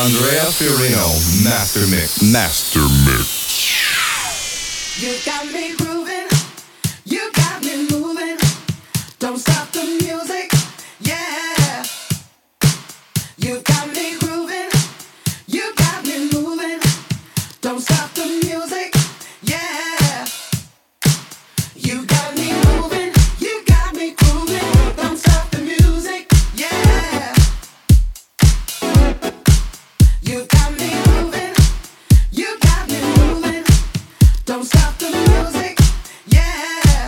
Andrea Fiorino, Master Mix. Master Mix. You got me grooving, you got me moving. Don't stop the music, yeah. You got me grooving, you got me moving. Don't stop the music, yeah. You got me moving, you got me grooving. Don't stop the music, yeah. You got me moving, you got me moving. Don't stop the music, yeah.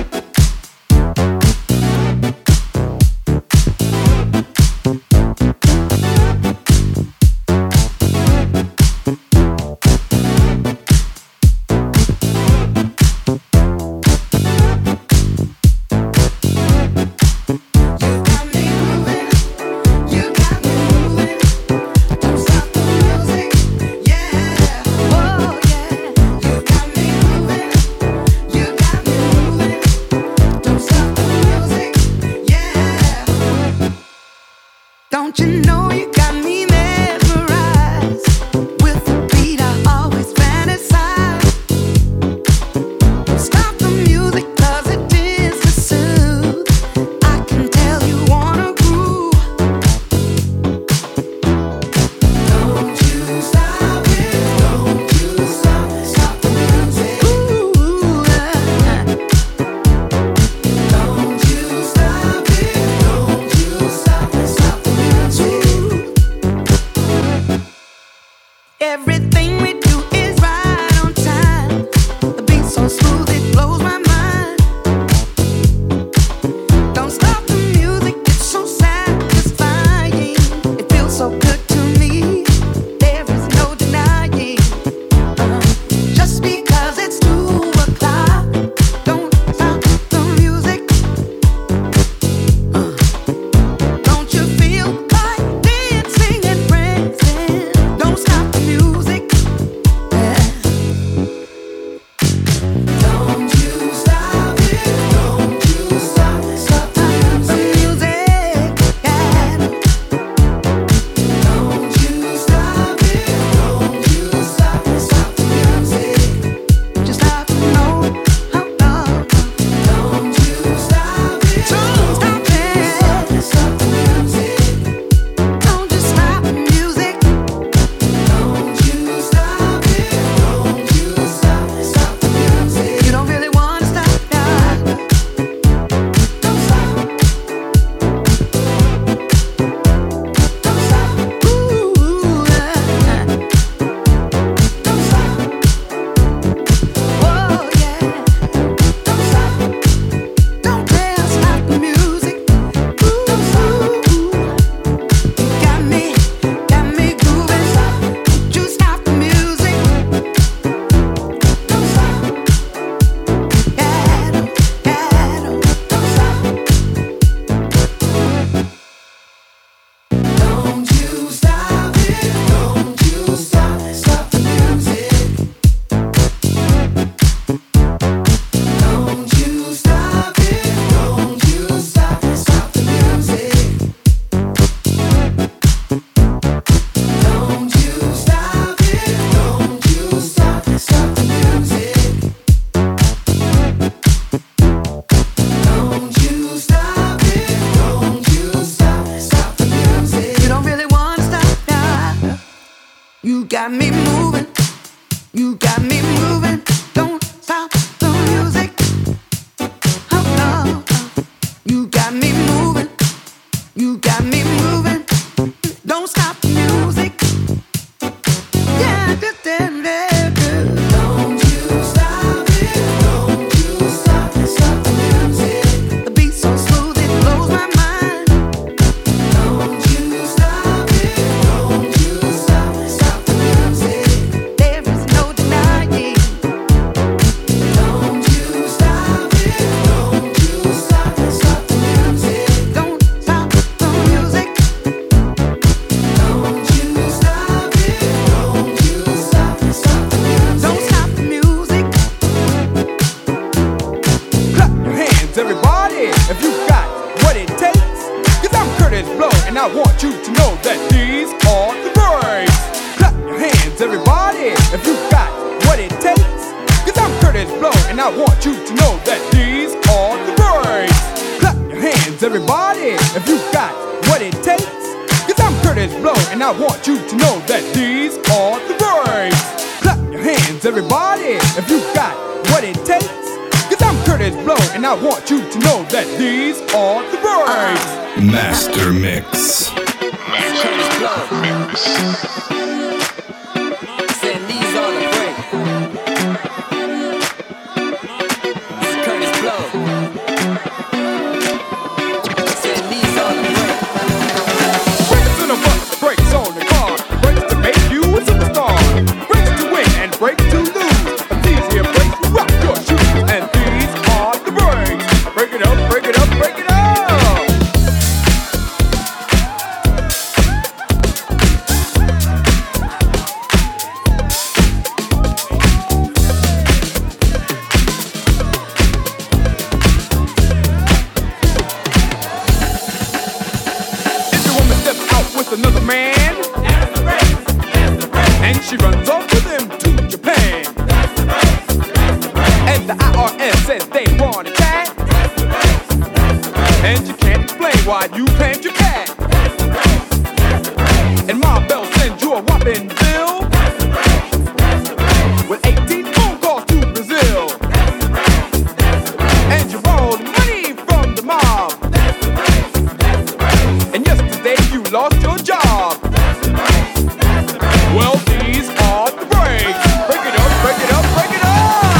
Don't you know you got me mesmerized with the beat I always fantasize. Stop the music 'cause it tends to soothe. I can tell you wanna groove. Don't you stop it, don't you stop the music. Ooh, don't you stop it, don't you stop the music. Everything we do is right on time. The beat's so smooth it blows my mind. Don't stop the music, it's so satisfying. It feels so good to me. There is no denying. Just because it's 2 o'clock, don't stop the music. Don't you feel like dancing and prancing? Don't stop the music. Yeah. Don't you stop it, don't you stop the music. Yeah. Don't you stop it, don't you stop the music. Just have to know how long. Don't you stop it, don't stop the music. Don't just stop the music. Don't you stop it, don't you stop the music. You don't really wanna stop now. Don't stop. Don't stop. Ooh, don't stop. Oh yeah. Don't stop. Don't dare stop the music. Ooh, don't stop. You got me grooving. Don't you stop the music. Don't stop. Yeah, don't stop. Don't you stop it, don't you stop the music. Don't you stop it, don't you stop the music. Don't you stop it, don't you stop the music. Don't you stop it, don't you stop the music. You don't really wanna stop now. You got me moving, you got me moving. Don't stop the music. Oh no, you got me moving, you got me moving. Don't stop the music. Yeah, don't you stop it, don't you stop the music. The beat's so smooth it blows my mind. Don't you stop it, don't you stop the music. There is no denying. and I want you to know that these are the breaks. Clap your hands, everybody, if you got what it takes. Cause I'm Curtis Blow, and I want you to know that these are the breaks. Master Mix. Curtis Blow. Saying these are the breaks. Curtis Blow. Saying these are the breaks. Breaks in a bus, breaks on the car, breaks to make you a superstar, breaks to win and breaks to lose. But these here breaks will rock your shoes, and these are the breaks. Break it up, break it up, break it up. If your woman steps out with another man, that's the race, that's the race. And she runs off with him to Japan, that's the race, that's the race. And the IRS says they want a cat, that's the race, that's the race. And you can't explain why you claimed your cat, that's the race, that's the race. And Ma Bell sends you a whopping bill, that's the race, that's the race. With 18 phone calls to Brazil, that's the race, that's the race. And you borrowed money from the mob, that's the race, that's the race. And yesterday you lost your job, that's the race, that's the race. Well, these are the breaks. Break it up, break it up, break it up.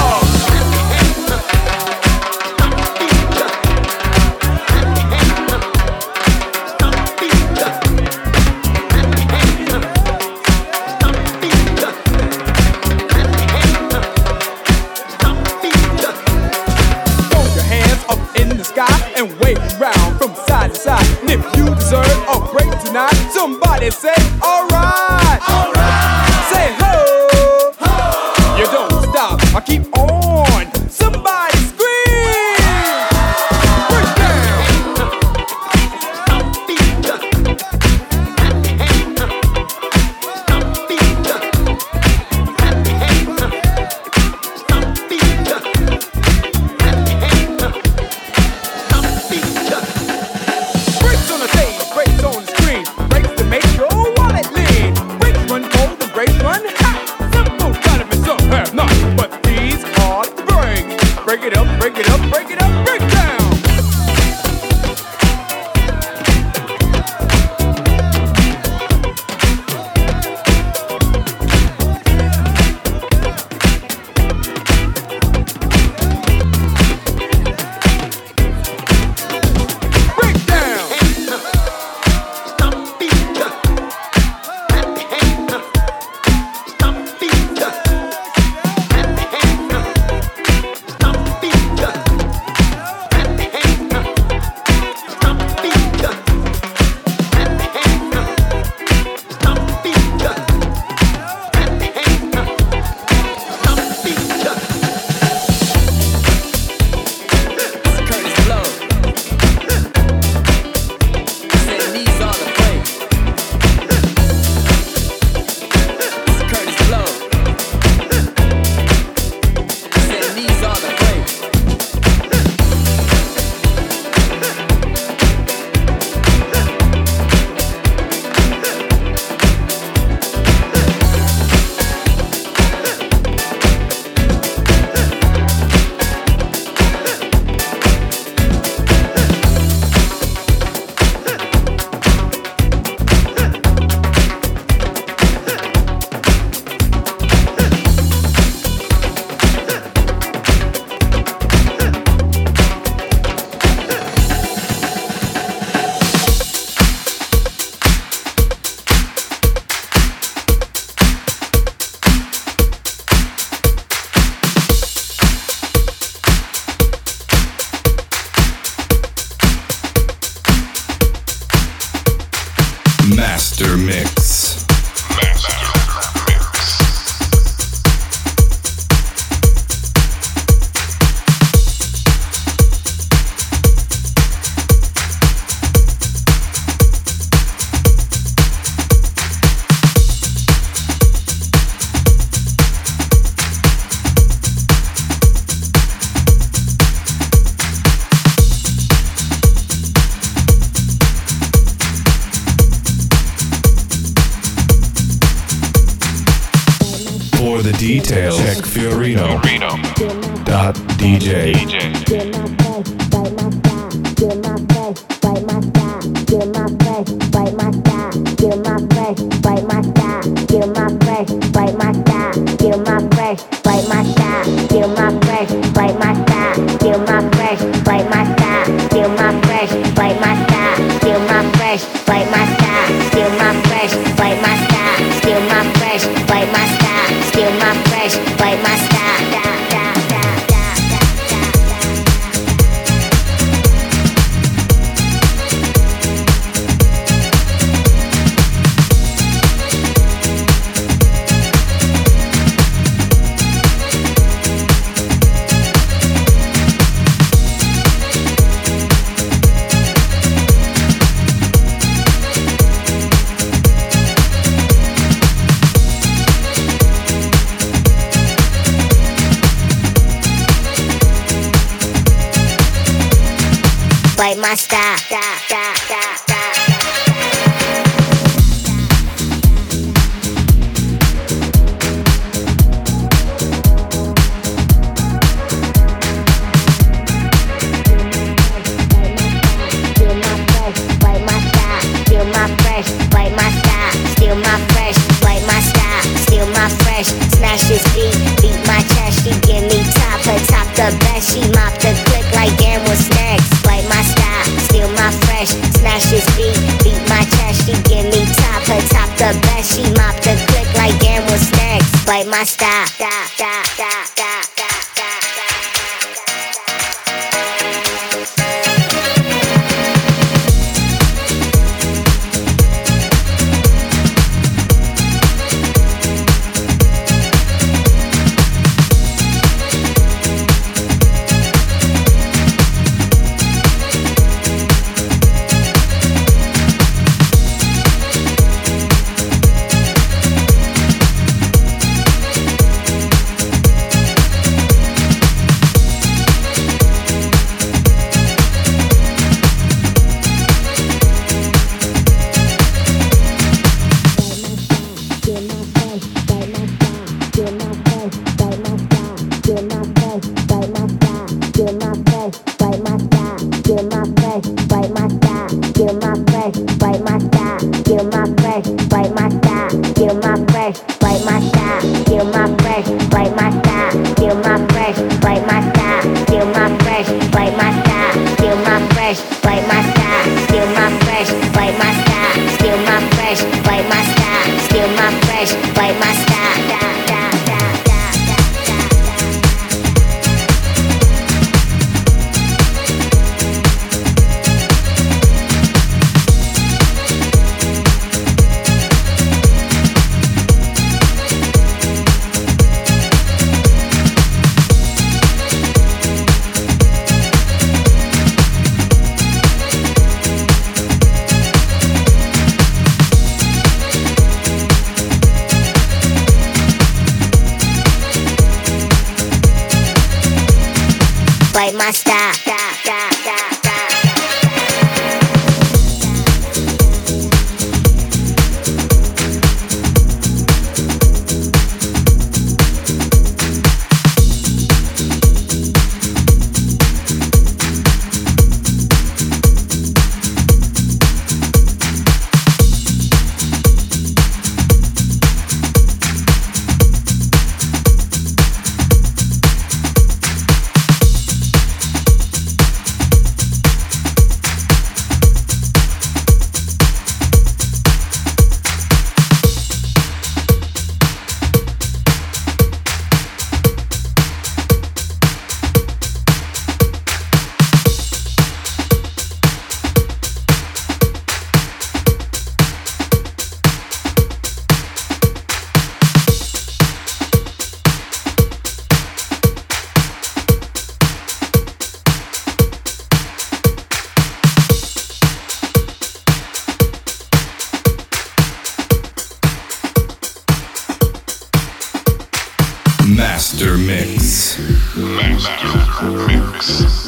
Throw your hands up in the sky and wave around from side to side. And if you deserve a break tonight, somebody say, alright. Alright. Say ho. Ho. You don't stop. I keep on. Somebody scream. Break down. Breaks on the stage, breaks on the screen, breaks to make your wallet lean. Breaks run For the details, check Fiorino. Dot DJ. Bite my style. Smash his beat my chest. She give me top, her top the best. She mop the click like damn what's next. Bite my style, steal my fresh. Smash his beat my chest. She give me top, her top the best. She mop the click like damn what's next. Bite my style. Bite my style. Master Mix. Master Mix.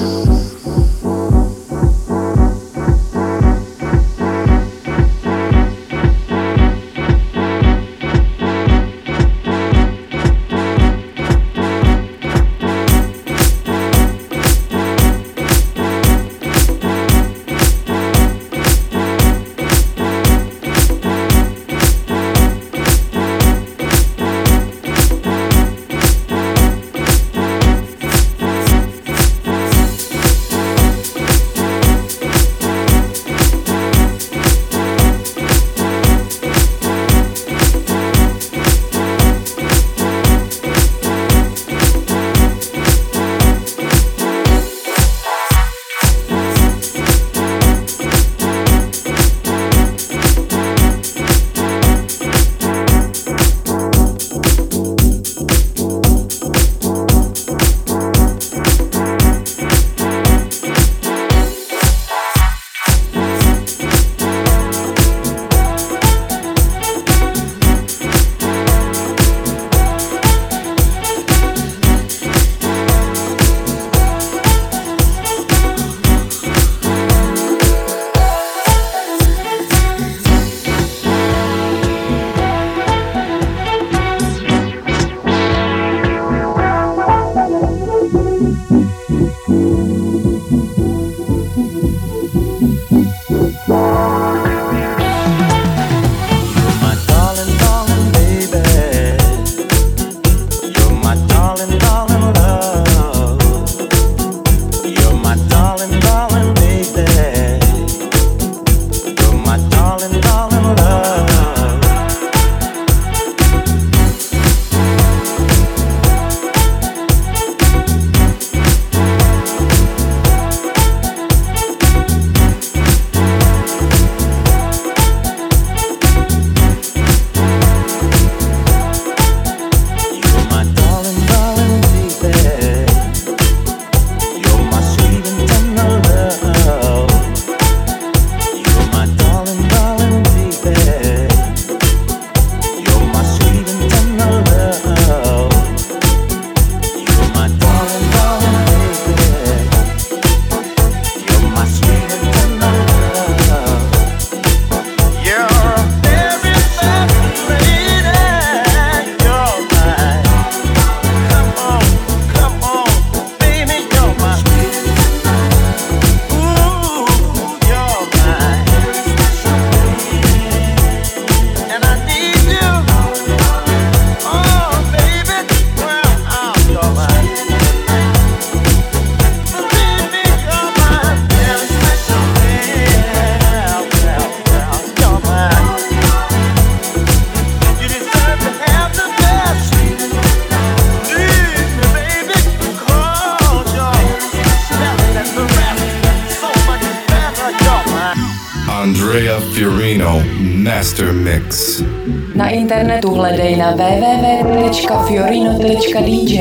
Master Mix. Na internetu hledej na www.fiorino.dj.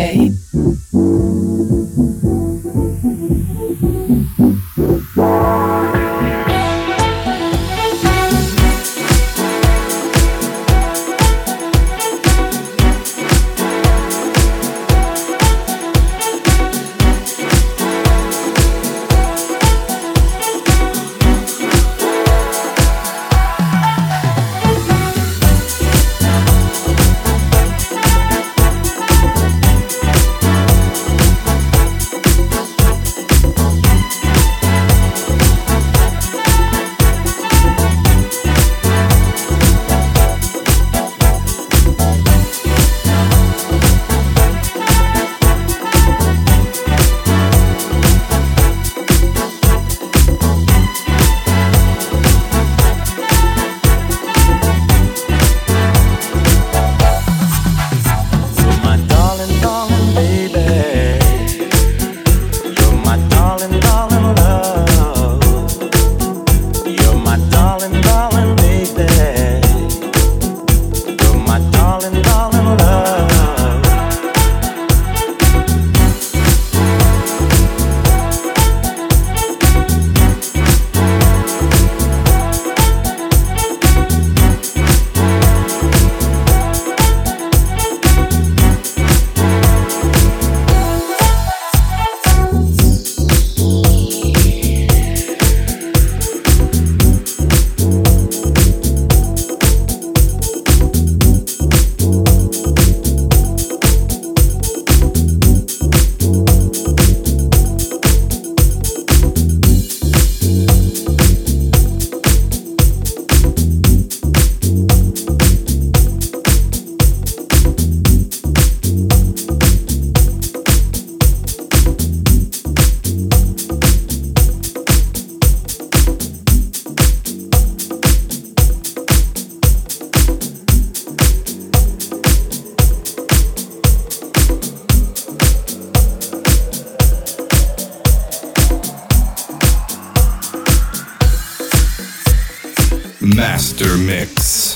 Master Mix.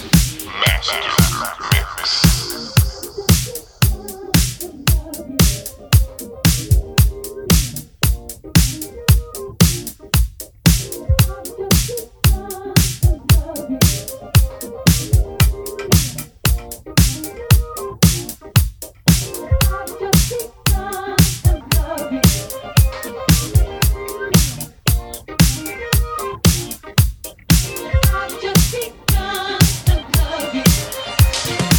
Just begun to love you.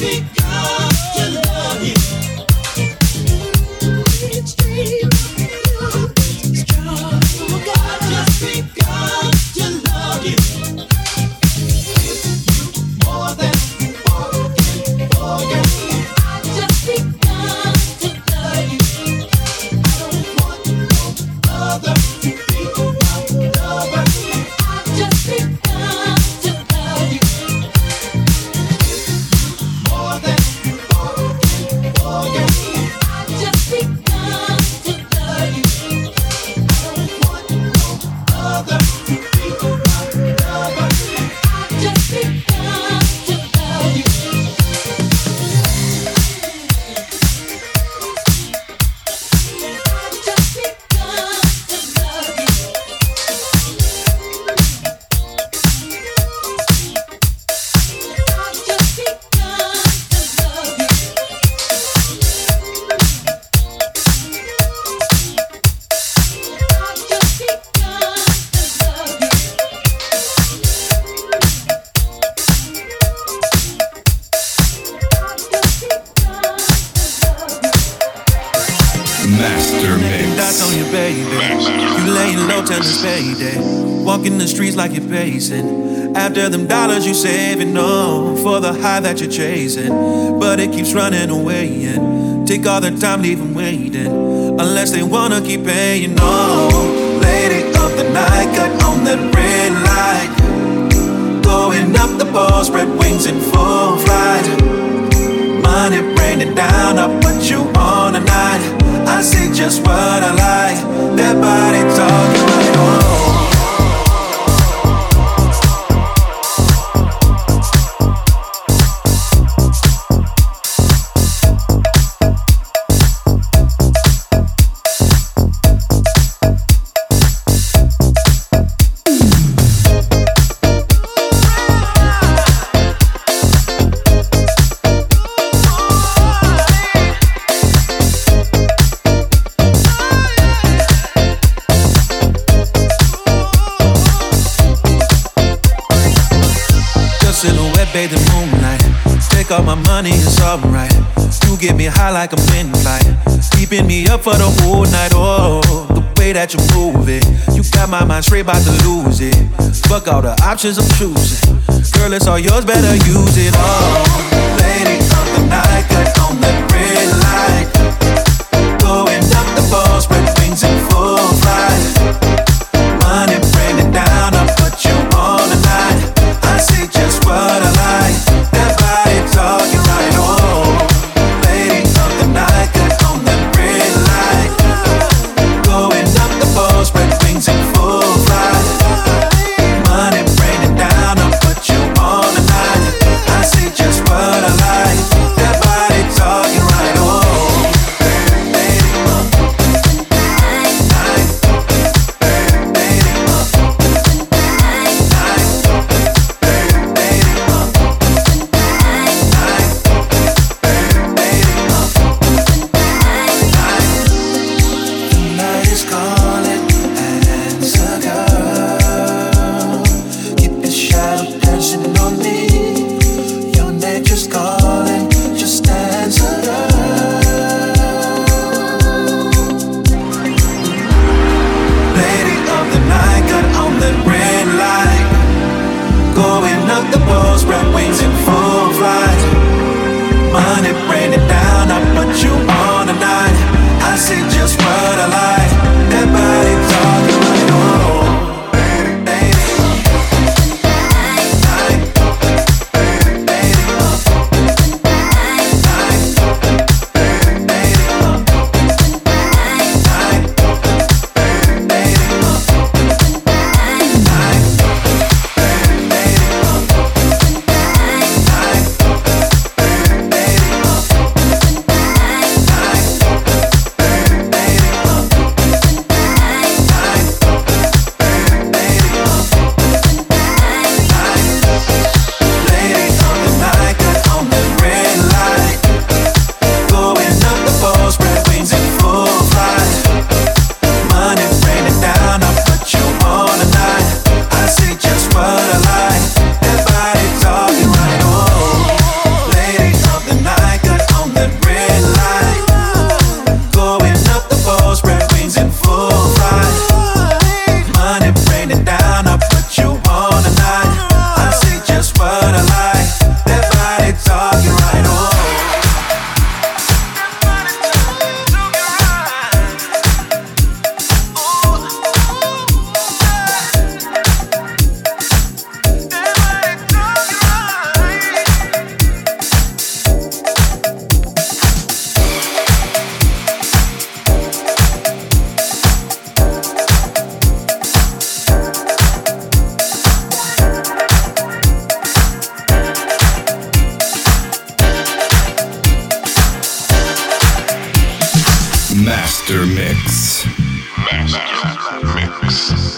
Master Mix. Dots on your baby. You laying low till it's payday. Walking the streets like you're pacing. After them dollars you saving, no, for the high that you're chasing. But it keeps running away and take all the time, leave them waiting. Unless they wanna keep paying, no. Lady of the night, cut on that red light. Going up the pole, spread wings in full flight. Money raining down, I'll put you on tonight. I see just what I like. That body talking right on. Bathe in moonlight, take all my money, it's alright. You get me high like I'm in flight, keeping me up for the whole night. Oh, the way that you move it, you got my mind straight about to lose it. Fuck all the options I'm choosing, girl, it's all yours, better use it. Oh, lady of the night, cut on that red light. Going up the pole, spread wings in full flight. Money raining down, I'll put you on tonight. I see just what I like. That body talking right. Oh, lady of the night, cut on that red light. Going up the pole, spread wings in full flight. Money raining down, I'll put you on tonight. I see just what I like. Master Mix. Master Mix.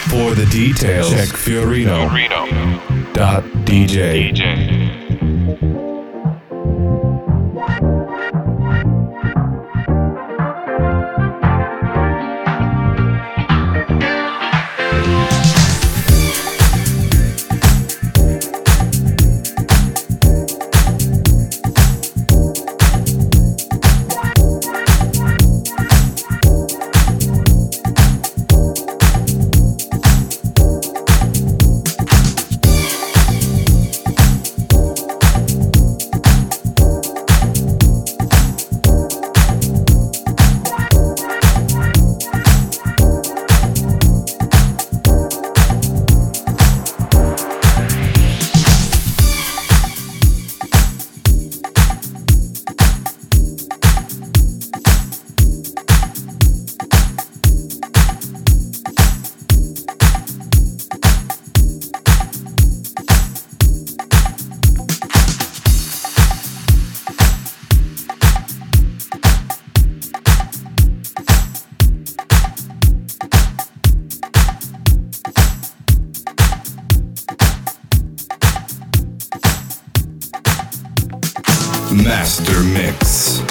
details, check Fiorino.dj. Master Mix.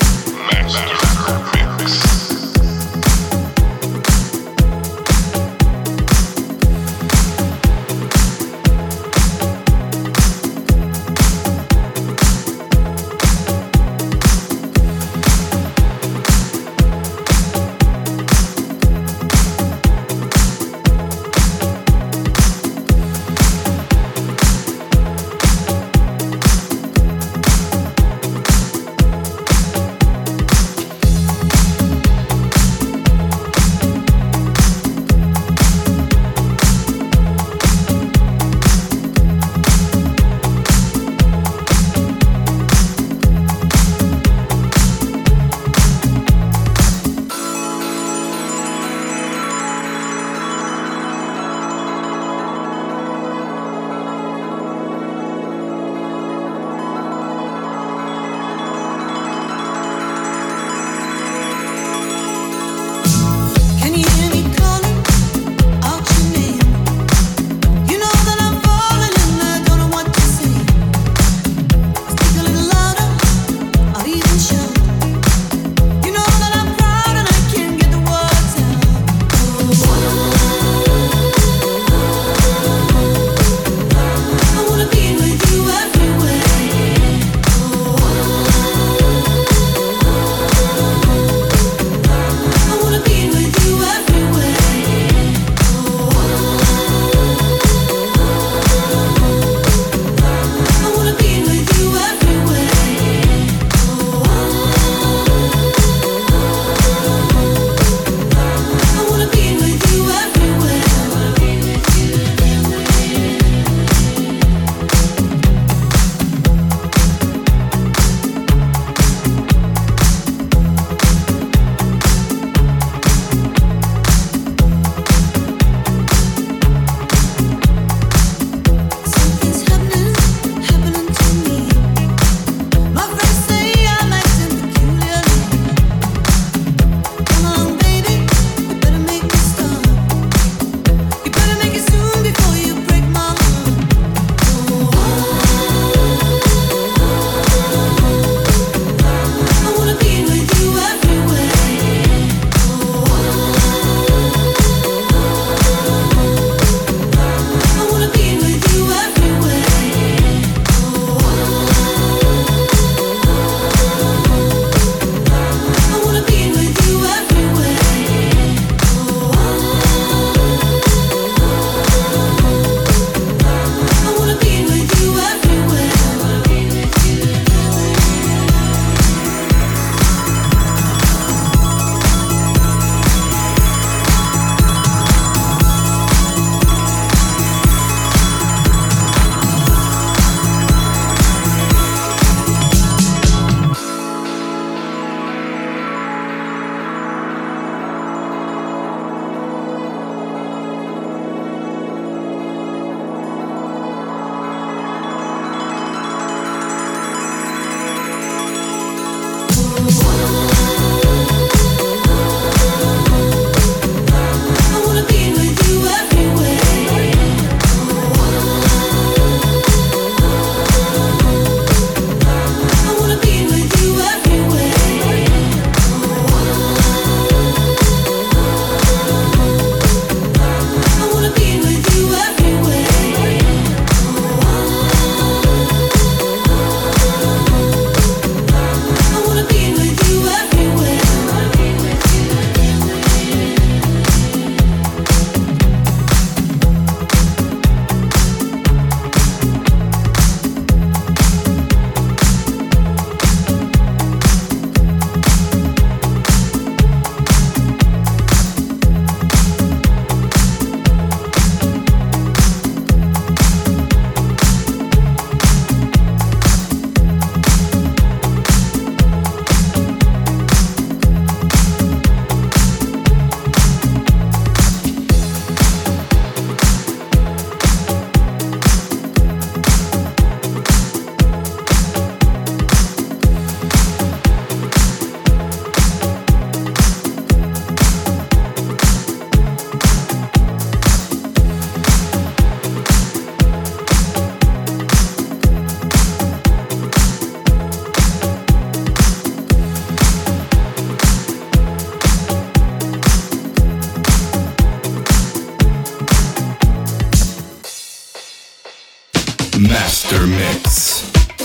Master Mix.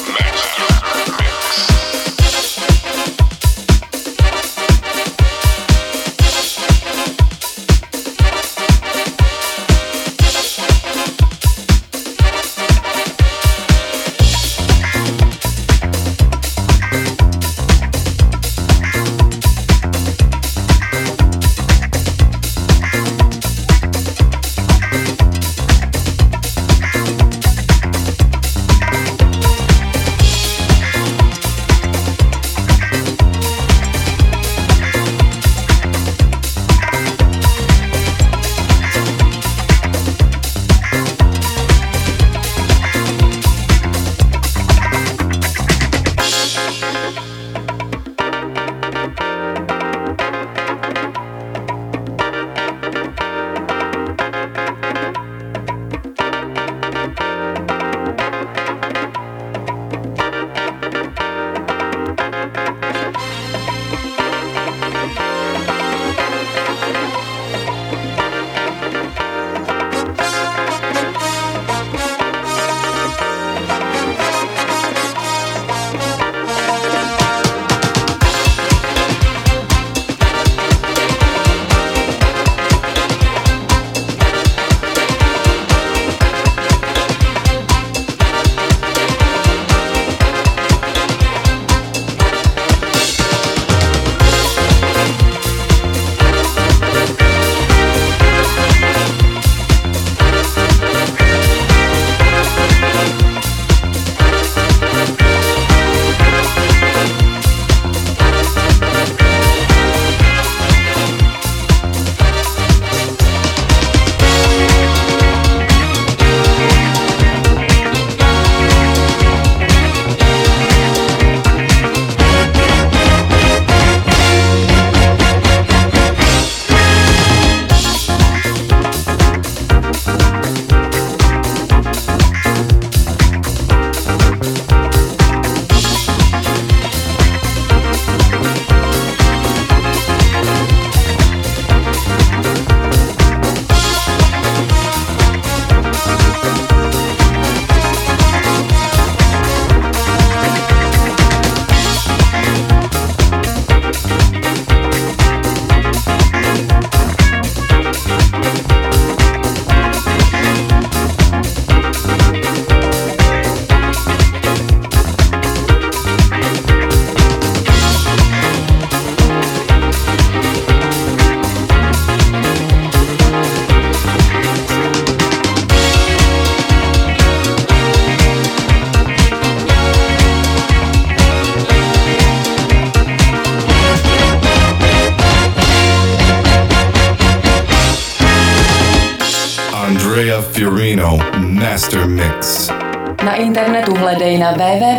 Andrea Fiorino Master Mix. Na internetu hledej na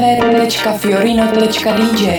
www.fiorino.dj.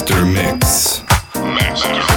Master Mix. Master Mix.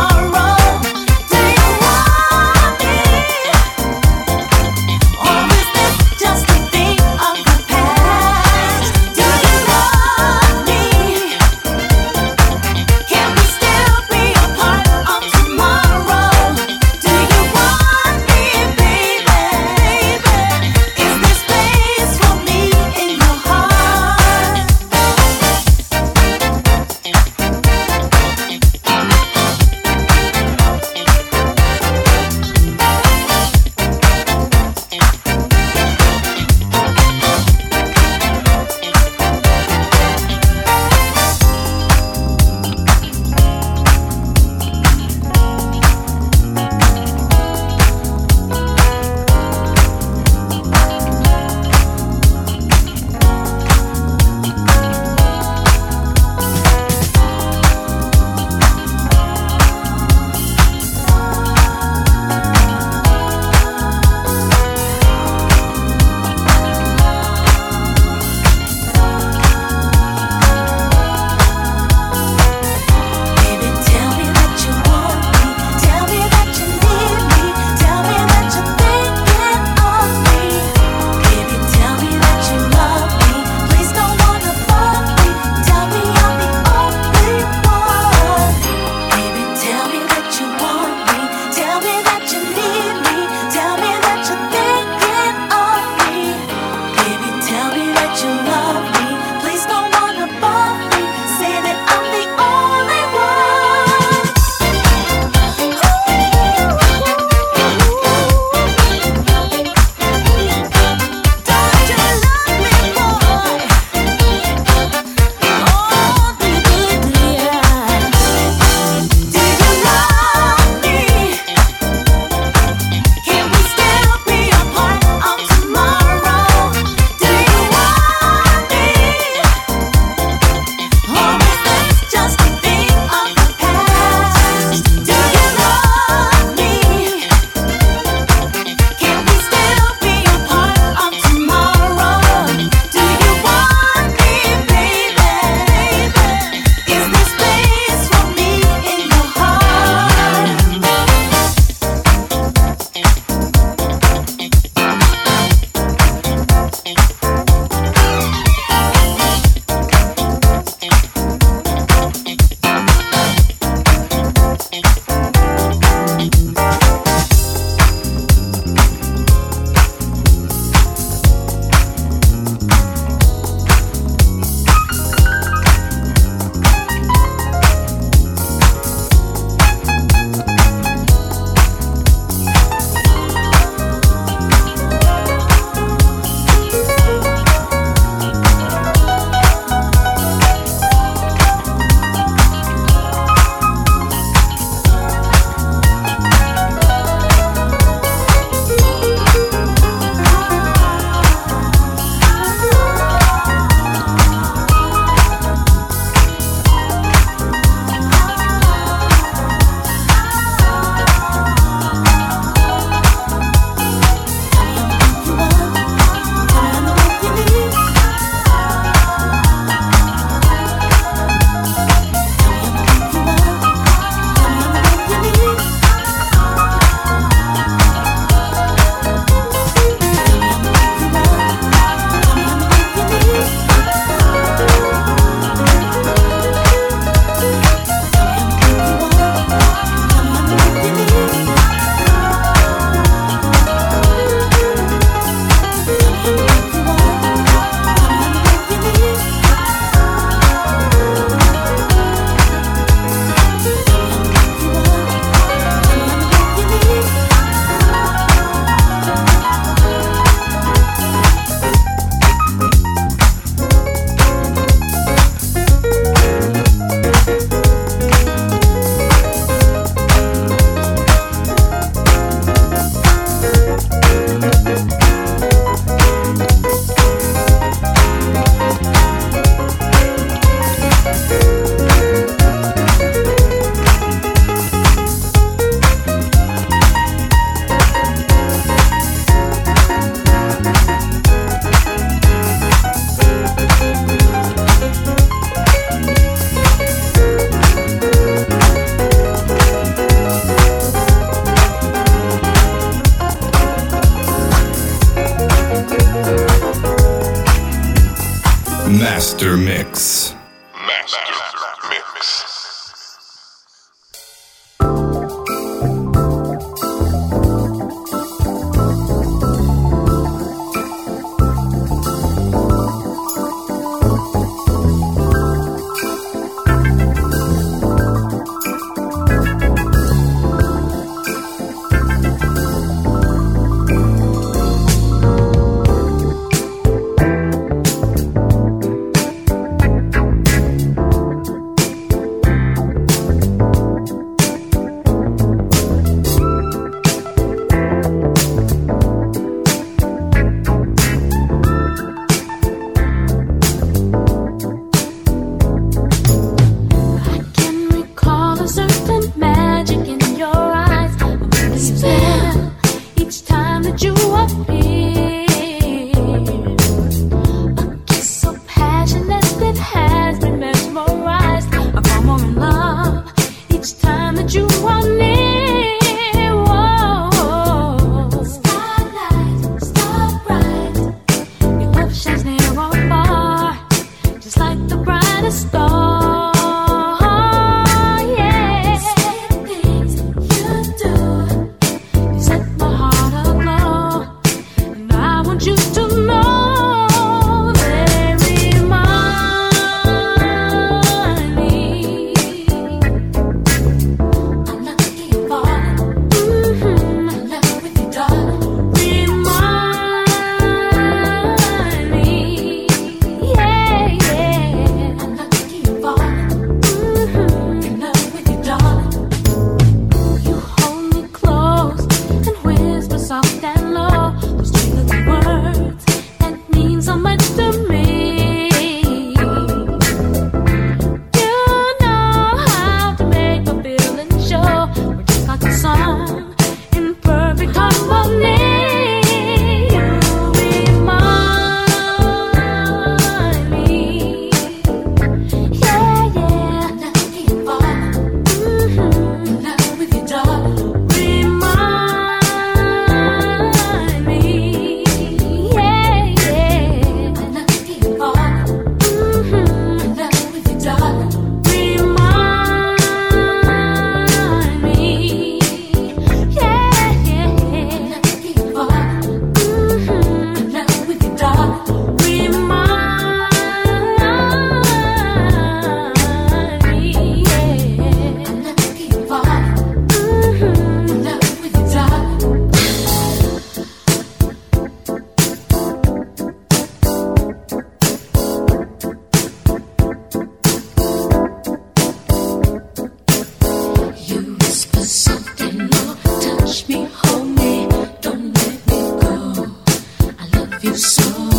Always Master Mix. Master Mix. You so